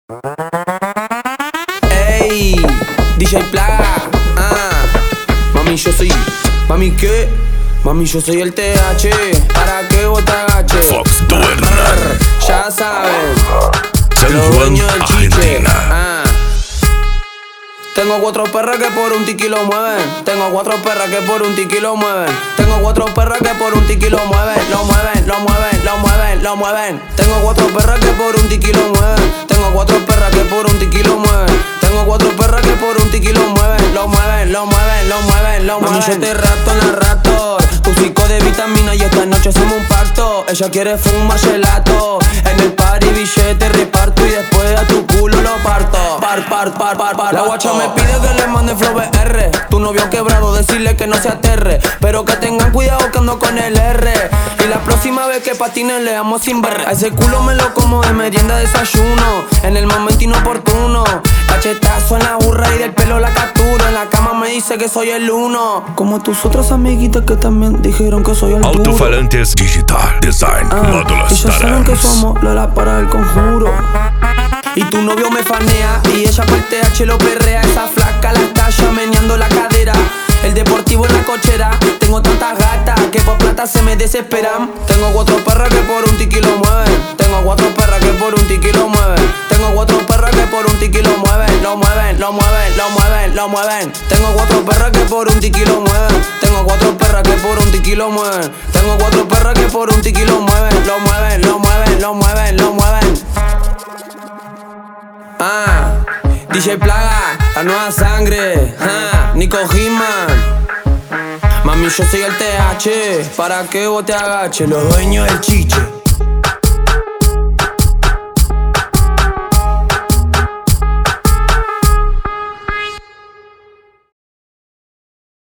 Ey, DJ Plaga, mami yo soy, mami qué, mami yo soy el TH, para que vos te agaches. Fox Ya saben, San los Juan, dueños del chiche. Argentina. Tengo 4 perras que por un tiki lo mueven. Tengo 4 perras que por un tiki lo mueven. Tengo 4 perras que por un tiki lo mueven. Lo mueven, lo mueven, lo mueven, lo mueven. Tengo 4 perras que por un tiki lo mueven. Tengo 4 perras que por un tiki lo mueven. Tengo 4 perras que por un tiki lo mueven. Lo mueven, lo mueven, lo mueven, lo mueven. Mami, yo te rato en la Raptor. Tu pico de vitamina y esta noche hacemos un pacto. Ella quiere fumar gelato. En el party billete reparto y después a tu culo lo parto. La guacha me pide que le mande flow BR. Tu novio quebrado, decirle que no se aterre. Pero que tengan cuidado que ando con el R. Y la próxima vez que patine le damos sin ver. A ese culo me lo como de merienda, desayuno. En el momento inoportuno. Cachetazo en la burra y del pelo la capturo. En la cama me dice que soy el uno. Como tus otras amiguitas que también dijeron que soy el duro. Autofalantes Digital Design Módulos ellas saben que Starans. somos Lola para el conjuro. Y tu novio me fanea y ella por el TH lo perrea. Esa flaca la estalla meneando la cadera. El deportivo en la cochera. Tengo tantas gatas que por plata se me desesperan. Tengo 4 perras que por un tiki lo mueven. Tengo 4 perras que por un tiki lo mueven. Tengo 4 perras que por un tiki lo mueven. Lo mueven, lo mueven, lo mueven, lo mueven. Tengo 4 perras que por un tiki lo mueven. Tengo 4 perras que por un tiki lo mueven. Tengo 4 perras que por un tiki lo mueven. Lo mueven, lo mueven, lo mueven, lo mueven. DJ Plaga, la nueva sangre, Nico Hitman. Mami, yo soy el TH, para que vos te agaches. Los dueños del chiche.